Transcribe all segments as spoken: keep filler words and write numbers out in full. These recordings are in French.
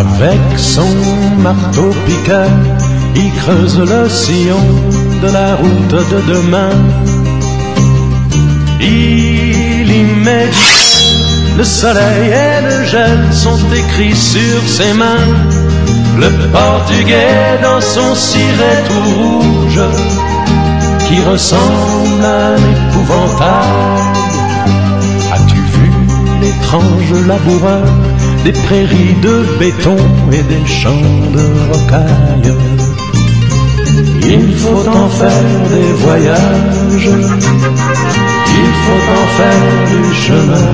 Avec son marteau-piqueur, il creuse le sillon de la route de demain. Il y met le soleil et le gel sont écrits sur ses mains. Le portugais dans son ciré tout rouge qui ressemble à un épouvantail. As-tu vu l'étrange laboureur des prairies de béton et des champs de rocailles? Il faut en faire des voyages, il faut en faire du chemin.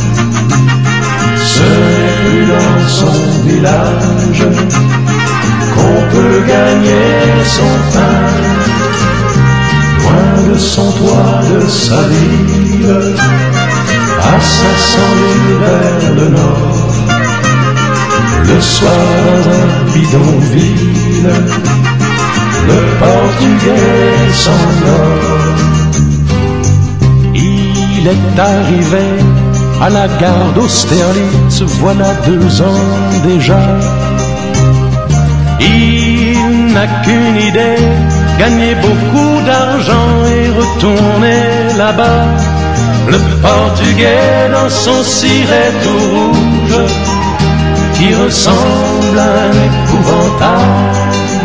Ce n'est plus dans son village qu'on peut gagner son pain. Loin de son toit, de sa ville, à cinq cents milles vers le nord. Le soir dans un bidonville, le portugais s'endort. Il est arrivé à la gare d'Austerlitz, voilà deux ans déjà. Il n'a qu'une idée, gagner beaucoup d'argent et retourner là-bas. Le portugais dans son ciré tout rouge qui ressemble à un épouvantail.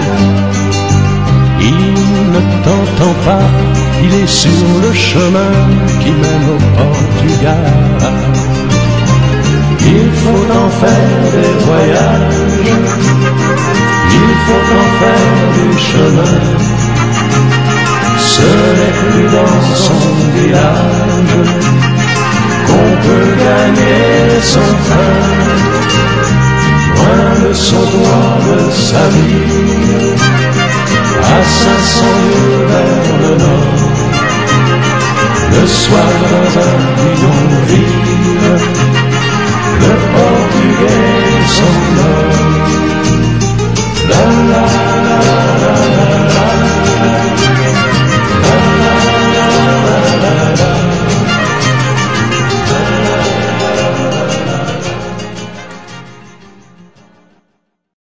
Il ne t'entend pas, il est sur le chemin qui mène au Portugal. Il faut en faire des voyages, il faut en faire du chemin. Ce n'est plus dans son village qu'on peut gagner son pain. Loin de son droit, de sa ville, à cinq cents milles vers le nord. Le soir dans un